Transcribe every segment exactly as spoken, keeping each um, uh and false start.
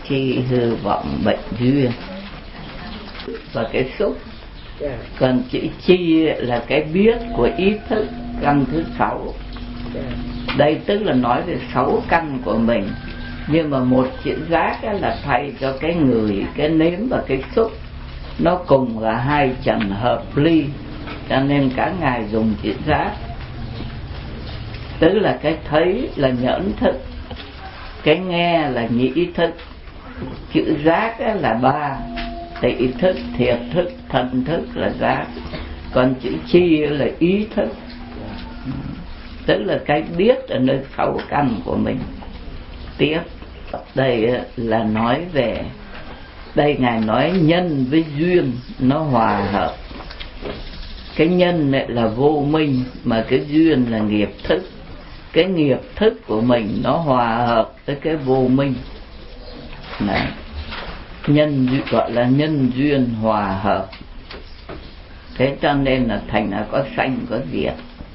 chi hư vọng bệnh duyên và cái xúc. Còn chữ chi là cái biết của ý thức, căn thứ sáu. Đây tức là nói về sáu căn của mình. Nhưng mà một chữ giác là thay cho cái người, cái nếm và cái xúc. Nó cùng là hai trần hợp ly, cho nên cả ngài dùng chữ giác. Tức là cái thấy là nhẫn thức, cái nghe là nhĩ thức, chữ giác là ba: tị thức, thiệt thức, thân thức là giác. Còn chữ chi là ý thức, tức là cái biết ở nơi sáu căn của mình. Tiếp đây là nói về, đây ngài nói nhân với duyên nó hòa hợp. Cái nhân này là vô minh, mà cái duyên là nghiệp thức. Cái nghiệp thức của mình nó hòa hợp với cái vô minh này. Nhân gọi là nhân duyên hòa hợp. Thế cho nên là thành là có sanh có diệt.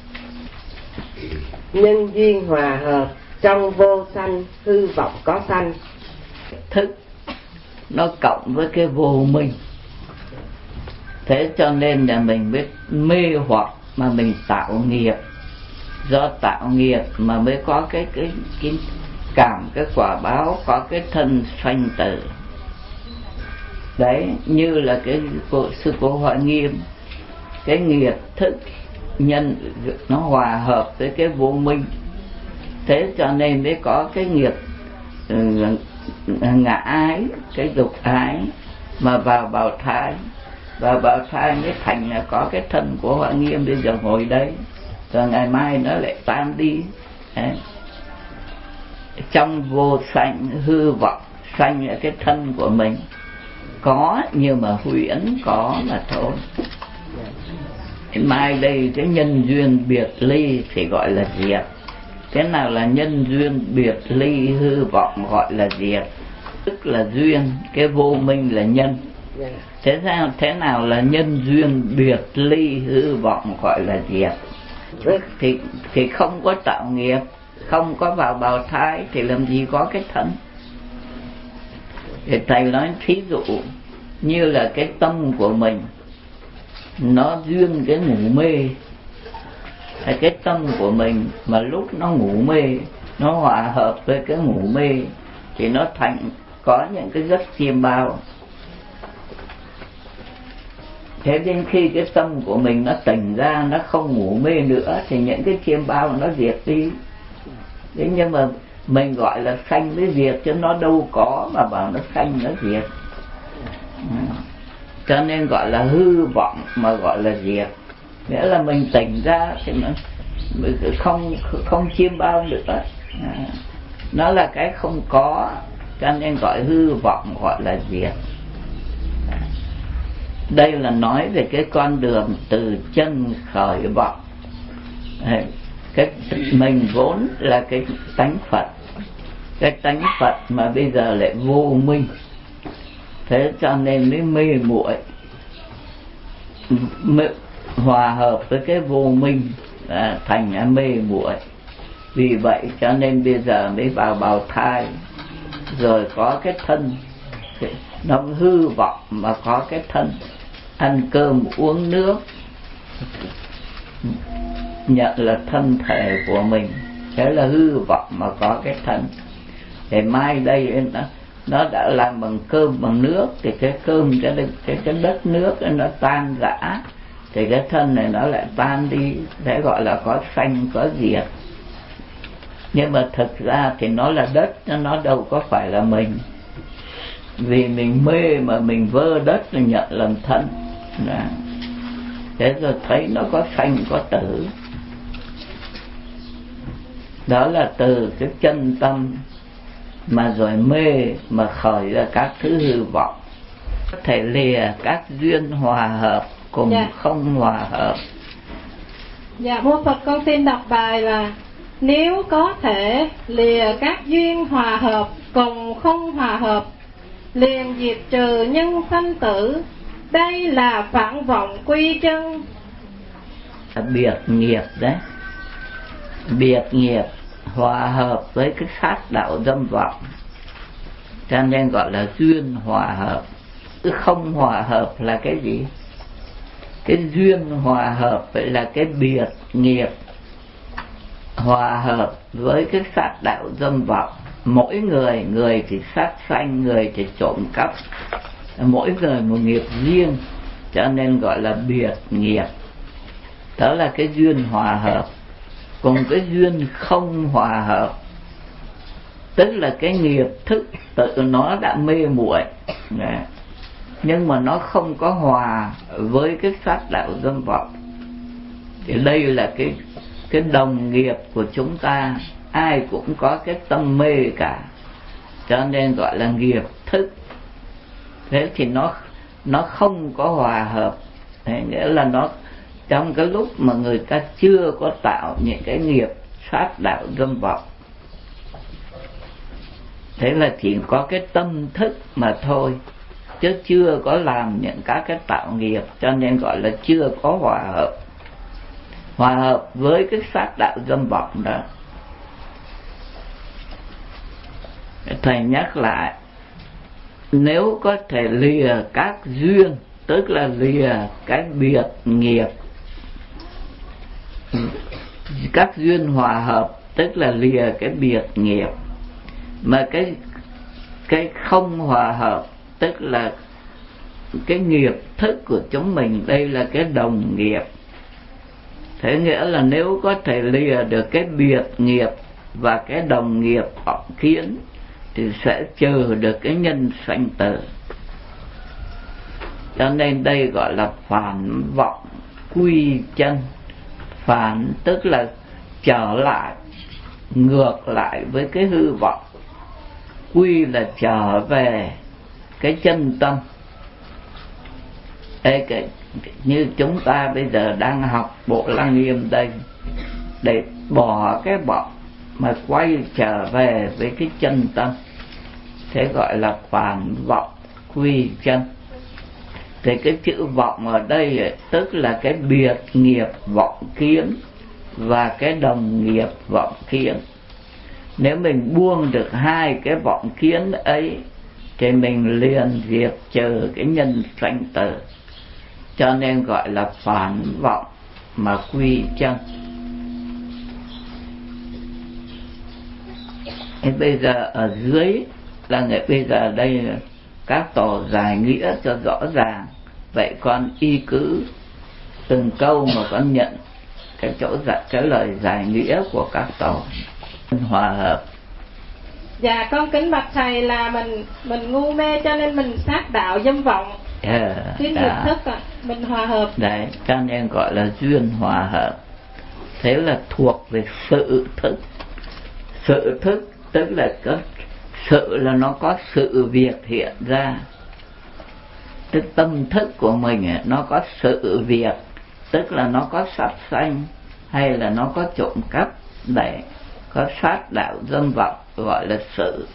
Nhân duyên hòa hợp, trong vô sanh hư vọng có sanh. Thức nó cộng với cái vô minh, thế cho nên là mình biết mê hoặc mà mình tạo nghiệp. Do tạo nghiệp mà mới có cái cái cái cảm, cái quả báo, có cái thân sanh tử. Đấy, như là cái của sư cô Hoa Nghiêm, cái nghiệp thức nhân nó hòa hợp với cái vô minh, thế cho nên mới có cái nghiệp uh, ngã ái, cái dục ái mà vào bào thai, và bào thai mới thành là có cái thân của Hoa Nghiêm bây giờ ngồi đây, rồi ngày mai nó lại tan đi. Đấy. Trong vô sanh hư vọng, sanh là cái thân của mình có, nhưng mà huyễn có mà thôi. Mai đây cái nhân duyên biệt ly thì gọi là diệt. Thế nào là nhân duyên biệt ly hư vọng gọi là diệt? Tức là duyên, cái vô minh là nhân. Thế sao thế nào là nhân duyên biệt ly hư vọng gọi là diệt? Thì thì không có tạo nghiệp, không có vào bào thai thì làm gì có cái thân. Thì thầy nói thí dụ như là cái tâm của mình nó duyên cái ngủ mê. Cái tâm của mình mà lúc nó ngủ mê, nó hòa hợp với cái ngủ mê thì nó thành có những cái giấc chiêm bao. Thế đến khi cái tâm của mình nó tỉnh ra, nó không ngủ mê nữa thì những cái chiêm bao nó diệt đi. Thế nhưng mà mình gọi là sanh với diệt chứ nó đâu có mà bảo nó sanh nó diệt. Cho nên gọi là hư vọng mà gọi là diệt. Nghĩa là mình tỉnh ra thì nó không không chiêm bao nữa. Nó là cái không có, cho nên gọi hư vọng gọi là diệt. Đây là nói về cái con đường từ chân khởi vọng. Cái mình vốn là cái tánh Phật, cái tánh Phật mà bây giờ lại vô minh, thế cho nên mới mê muội, hòa hợp với cái vô minh à, thành mê muội. Vì vậy cho nên bây giờ mới vào bào thai, rồi có cái thân, nó hư vọng mà có cái thân, ăn cơm uống nước nhận là thân thể của mình, thế là hư vọng mà có cái thân. Thì mai đây nó, nó đã làm bằng cơm bằng nước thì cái cơm cái cái, cái đất nước nó tan rã thì cái thân này nó lại tan đi, để gọi là có sanh có diệt. Nhưng mà thực ra thì nó là đất, nó đâu có phải là mình. Vì mình mê mà mình vơ đất là nhận làm thân. Đó. Thế rồi thấy nó có sanh có tử. Đó là từ cái chân tâm mà rồi mê mà khởi ra các thứ hư vọng. Có thể lìa các duyên hòa hợp cùng dạ. Không hòa hợp. Dạ mô Phật, con xin đọc bài là: nếu có thể lìa các duyên hòa hợp cùng không hòa hợp, liền diệt trừ nhân sanh tử, đây là phản vọng quy chân. Biệt nghiệp đấy, biệt nghiệp hòa hợp với cái sát đạo dâm vọng. cho nên gọi là duyên hòa hợp. Không hòa hợp là cái gì? Cái duyên hòa hợp vậy là cái biệt nghiệp hòa hợp với cái sát đạo dâm vọng. Mỗi người, người thì sát sanh, người thì trộm cắp, mỗi người một nghiệp riêng, cho nên gọi là biệt nghiệp. Đó là cái duyên hòa hợp. Còn cái duyên không hòa hợp, tức là cái nghiệp thức tự nó đã mê muội, nhưng mà nó không có hòa với cái sát đạo dâm vọng. Thì đây là cái cái đồng nghiệp của chúng ta, ai cũng có cái tâm mê cả, cho nên gọi là nghiệp thức. Thế thì nó nó không có hòa hợp. Thế nghĩa là nó trong cái lúc mà người ta chưa có tạo những cái nghiệp sát đạo dâm vọng, thế là chỉ có cái tâm thức mà thôi, chứ chưa có làm những các cái tạo nghiệp, cho nên gọi là chưa có hòa hợp. Hòa hợp với cái sát đạo dâm vọng đó. Thầy nhắc lại, nếu có thể lìa các duyên, tức là lìa cái biệt nghiệp. Các duyên hòa hợp tức là lìa cái biệt nghiệp, mà cái cái không hòa hợp tức là cái nghiệp thức của chúng mình, đây là cái đồng nghiệp. Thế nghĩa là nếu có thể lìa được cái biệt nghiệp và cái đồng nghiệp vọng kiến thì sẽ trừ được cái nhân sanh tử. Cho nên đây gọi là phản vọng quy chân. Phản tức là trở lại, ngược lại với cái hư vọng. Quy là trở về cái chân tâm. Đây, cái, như chúng ta bây giờ đang học Bộ Lăng Nghiêm đây, để bỏ cái vọng mà quay trở về với cái chân tâm, thế gọi là phản vọng quy chân. Thì cái chữ vọng ở đây tức là cái biệt nghiệp vọng kiến và cái đồng nghiệp vọng kiến. Nếu mình buông được hai cái vọng kiến ấy thì mình liền diệt trừ cái nhân sanh tử, cho nên gọi là phản vọng mà quy chân. Thế bây giờ ở dưới là người, bây giờ đây các tổ giải nghĩa cho rõ ràng. Vậy con y cứ từng câu mà con nhận cái chỗ giải, cái lời giải nghĩa của các tổ hòa hợp. Dạ con kính bạch thầy là mình mình ngu mê cho nên mình sát đạo dâm vọng. Yeah, cái nghiệp thức à, mình hòa hợp. Đấy, cho nên gọi là duyên hòa hợp. Thế là thuộc về sự thức. Sự thức tức là có sự, là nó có sự việc hiện ra. Tức tâm thức của mình nó có sự việc, tức là nó có sát sanh hay là nó có trộm cắp, để có sát đạo dâm vọng, gọi là sự.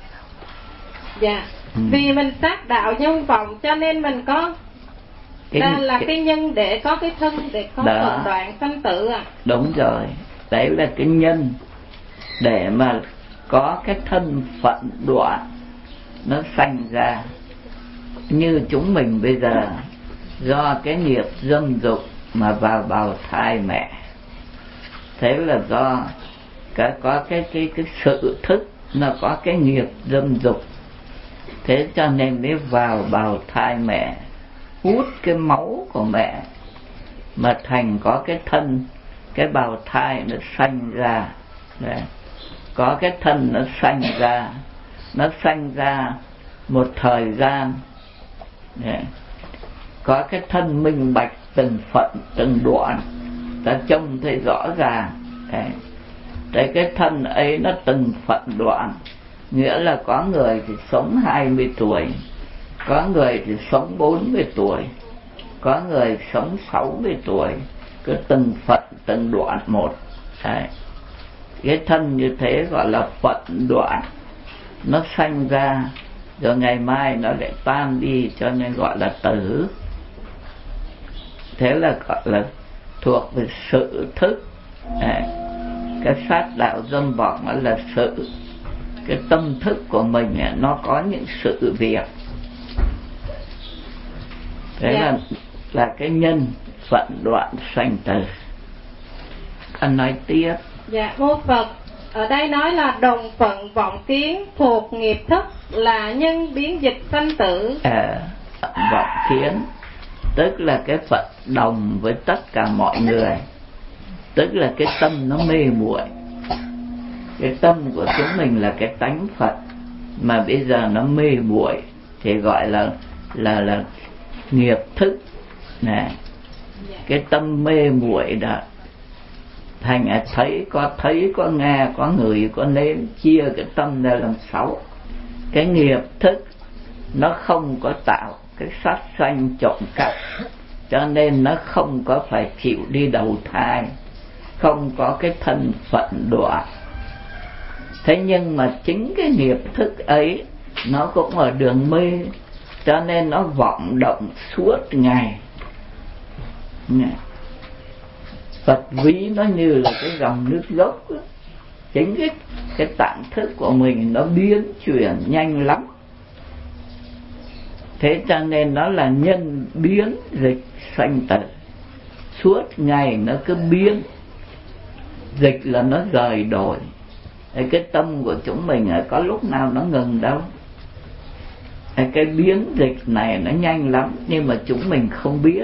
Dạ. Ừ. Vì mình sát đạo dâm vọng cho nên mình có cái, đây là cái, cái nhân để có cái thân, để có phận đoạn sanh tử à. Đúng rồi, đấy là cái nhân để mà có cái thân phận đoạn nó sanh ra. Như chúng mình bây giờ do cái nghiệp dâm dục mà vào bào thai mẹ, thế là do cái có cái cái cái sự thức nó có cái nghiệp dâm dục, thế cho nên mới vào bào thai mẹ, hút cái máu của mẹ mà thành có cái thân, cái bào thai nó sanh ra. Đấy. Có cái thân nó sanh ra, nó sanh ra một thời gian. Đấy. Có cái thân minh bạch từng phận từng đoạn, ta trông thấy rõ ràng. Đấy. Đấy, cái thân ấy nó từng phận đoạn, nghĩa là có người thì sống hai mươi tuổi, có người thì sống bốn mươi tuổi, có người sống sáu mươi tuổi, cứ từng phận từng đoạn một. Đấy. Cái thân như thế gọi là phận đoạn, nó sanh ra rồi ngày mai nó lại tan đi, cho nên gọi là tử. Thế là gọi là thuộc về sự thức. Đấy. Cái sát đạo dâm vọng là sự, cái tâm thức của mình nó có những sự việc. Thế yeah. là là cái nhân phận đoạn sanh tử. Anh nói tiếp. Dạ mô Phật, ở đây nói là đồng phận vọng kiến thuộc nghiệp thức là nhân biến dịch sanh tử. À, vọng kiến tức là cái phận đồng với tất cả mọi người, tức là cái tâm nó mê muội. Cái tâm của chúng mình là cái tánh Phật mà bây giờ nó mê muội thì gọi là là là nghiệp thức nè. Cái tâm mê muội đó thành thấy có thấy có nghe có người có nếm, chia cái tâm ra làm sáu. Cái nghiệp thức nó không có tạo cái sát sanh trộm cắp, cho nên nó không có phải chịu đi đầu thai, không có cái thân phận đọa. Thế nhưng mà chính cái nghiệp thức ấy nó cũng ở đường mê, cho nên nó vọng động suốt ngày. Phật ví nó như là cái dòng nước dốc. Chính cái, cái tạng thức của mình nó biến chuyển nhanh lắm. Thế cho nên nó là nhân biến dịch sanh tử. Suốt ngày nó cứ biến. Dịch là nó rời đổi. Cái tâm của chúng mình có lúc nào nó ngừng đâu. Cái biến dịch này nó nhanh lắm, nhưng mà chúng mình không biết.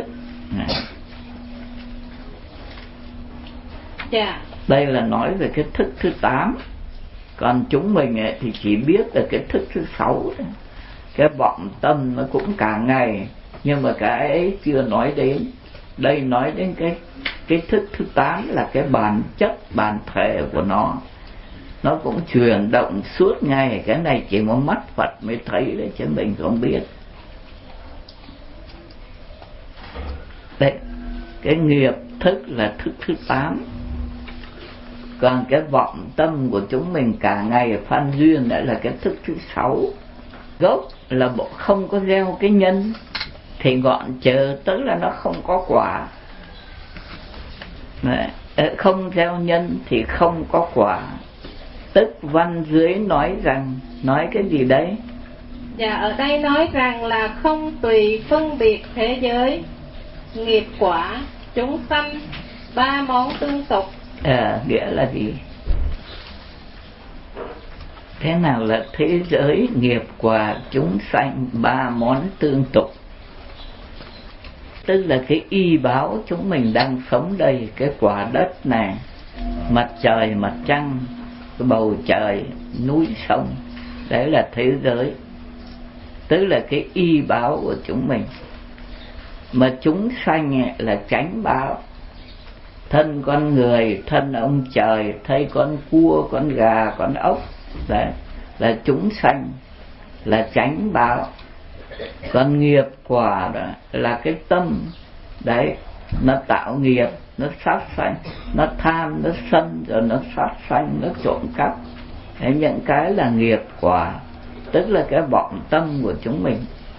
Yeah. Đây là nói về cái thức thứ tám. Còn chúng mình ấy, thì chỉ biết về cái thức thứ sáu. Cái vọng tâm nó cũng cả ngày, nhưng mà cái ấy chưa nói đến. Đây nói đến cái, cái thức thứ tám là cái bản chất, bản thể của nó. Nó cũng chuyển động suốt ngày. Cái này chỉ có mắt Phật mới thấy đấy, chứ mình không biết. Đấy, cái nghiệp thức là thức thứ tám. Còn cái vọng tâm của chúng mình cả ngày phan duyên đã là cái thức thứ sáu. Gốc là bộ không có gieo cái nhân thì gọn chờ, tức là nó không có quả. Đấy, không gieo nhân thì không có quả. Tức văn dưới nói rằng, nói cái gì đấy? Dạ, ở đây nói rằng là không tùy phân biệt thế giới, nghiệp quả, chúng sanh, ba món tương tục. À, nghĩa là gì? Thế nào là thế giới, nghiệp quả, chúng sanh, ba món tương tục? Tức là cái y báo chúng mình đang sống đây, cái quả đất này, mặt trời, mặt trăng, cái bầu trời, núi sông, đấy là thế giới. Tức là cái y báo của chúng mình. Mà chúng sanh là chánh báo. Thân con người, thân ông trời, thấy con cua, con gà, con ốc, đấy là chúng sanh, là chánh báo. Còn nghiệp quả đó là cái tâm, đấy, nó tạo nghiệp, nó sát sanh, nó tham, nó sân, rồi nó sát sanh, nó trộm cắp. Đấy, những cái là nghiệp quả, tức là cái vọng tâm của chúng mình.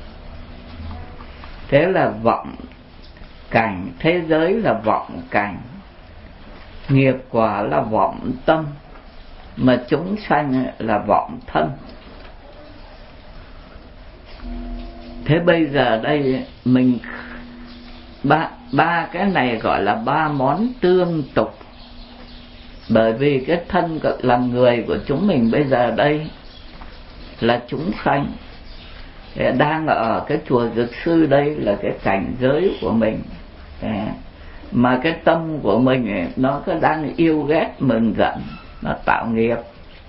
Thế là vọng cảnh, thế giới là vọng cảnh, nghiệp quả là vọng tâm, mà chúng sanh là vọng thân. Thế bây giờ đây mình ba, ba cái này gọi là ba món tương tục. Bởi vì cái thân làm người của chúng mình bây giờ đây là chúng sanh, đang ở cái chùa Dược Sư đây là cái cảnh giới của mình. Mà cái tâm của mình nó có đang yêu ghét mừng giận, nó tạo nghiệp.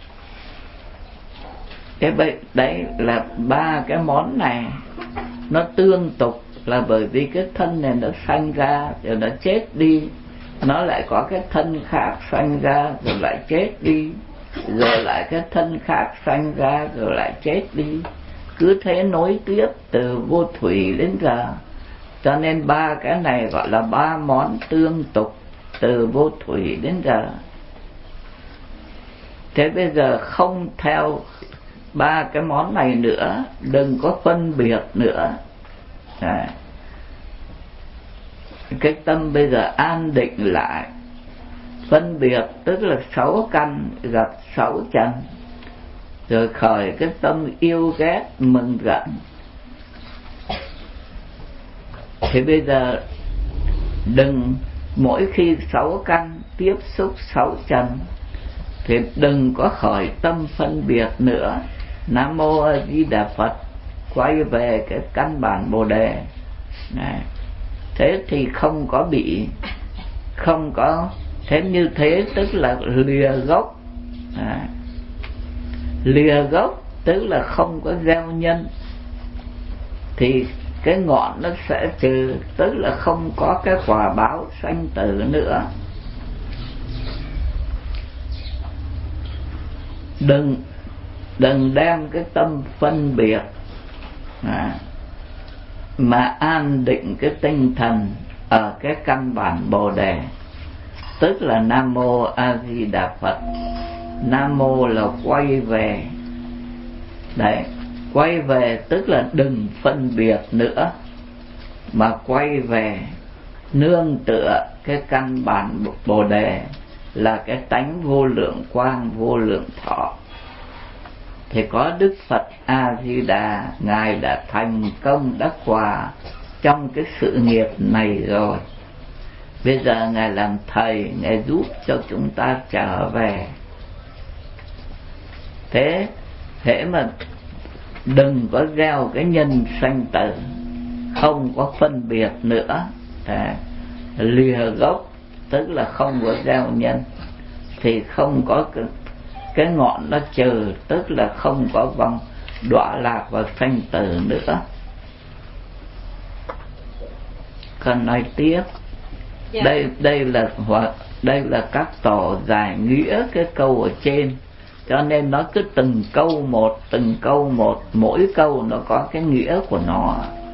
Cái đấy là ba cái món này nó tương tục, là bởi vì cái thân này nó sanh ra rồi nó chết đi, nó lại có cái thân khác sanh ra rồi lại chết đi, rồi lại cái thân khác sanh ra rồi lại chết đi, cứ thế nối tiếp từ vô thủy đến giờ. Cho nên ba cái này gọi là ba món tương tục, từ vô thủy đến giờ. Thế bây giờ không theo ba cái món này nữa, đừng có phân biệt nữa. À, cái tâm bây giờ an định lại. Phân biệt tức là sáu căn gặp sáu trần, rồi khởi cái tâm yêu ghét mừng giận. Thì bây giờ đừng mỗi khi sáu căn tiếp xúc sáu trần thì đừng có khởi tâm phân biệt nữa. Nam Mô A Di Đà Phật, quay về cái căn bản Bồ Đề này. Thế thì không có bị, không có thế. Như thế tức là lìa gốc. à, Lìa gốc tức là không có gieo nhân, thì cái ngọn nó sẽ trừ, tức là không có cái quả báo sanh tử nữa. Đừng đừng đem cái tâm phân biệt à, mà an định cái tinh thần ở cái căn bản Bồ Đề, tức là Nam Mô A Di Đà Phật. Nam Mô là quay về. Đấy, quay về tức là đừng phân biệt nữa, mà quay về nương tựa cái căn bản Bồ Đề là cái tánh vô lượng quang, vô lượng thọ. Thì có Đức Phật A Di Đà, Ngài đã thành công đắc quả trong cái sự nghiệp này rồi. Bây giờ Ngài làm thầy, Ngài giúp cho chúng ta trở về. Thế thế mà đừng có gieo cái nhân sanh tử, không có phân biệt nữa. à, Lìa gốc tức là không có gieo nhân, thì không có cái, cái ngọn nó trừ, tức là không có vòng đọa lạc và sanh tử nữa. Còn nói tiếp. Dạ. Đây đây là đây là các tổ giải nghĩa cái câu ở trên, cho nên nó cứ từng câu một, từng câu một, mỗi câu nó có cái nghĩa của nó.